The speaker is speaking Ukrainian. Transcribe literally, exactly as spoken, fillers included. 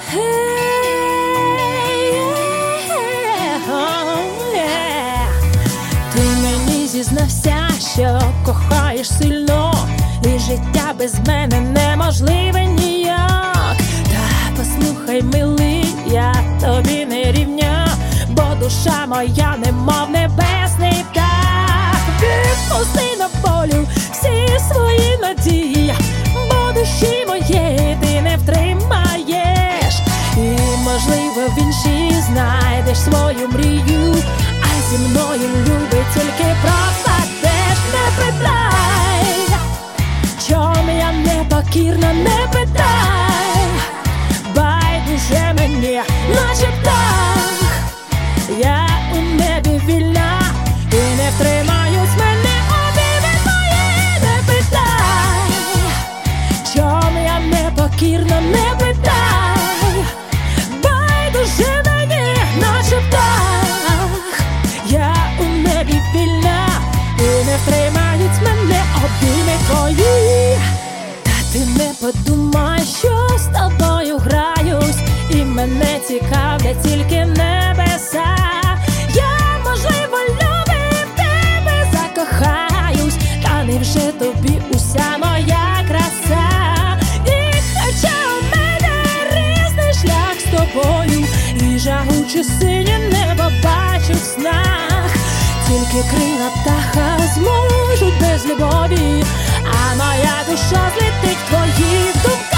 Ти мені зізнався, що кохаєш сильно, і життя без мене неможливе ніяк. Та послухай, милий, я тобі не рівня, бо душа моя немов небесний птах. Відпусти на волю всі свої надії, бо душі моєї ти не втримаєш. І можливо в іншій знайдеш свою мрію, а зі мною, любий, тільки пропадеш. Не питай, чом я непокірна, не питай, байдуже мені, наче птах. Я у небі вільна, і не втримають мене обійми твої. Не питай, чом я непокірна, не питай, байдуже мені, наче птах. Я у небі вільна, і не втримають мене обійми твої. Та ти не подумай, що з тобою граюсь, і мене цікавлять тільки небеса. Я, можливо, любив тебе, закохаюсь, та невже тобі уся моя краса? І хоча у мене різний шлях з тобою, і жагуче синє небо бачу в снах, тільки крила птаха зможуть без любові, а моя душа злетить в твої думки.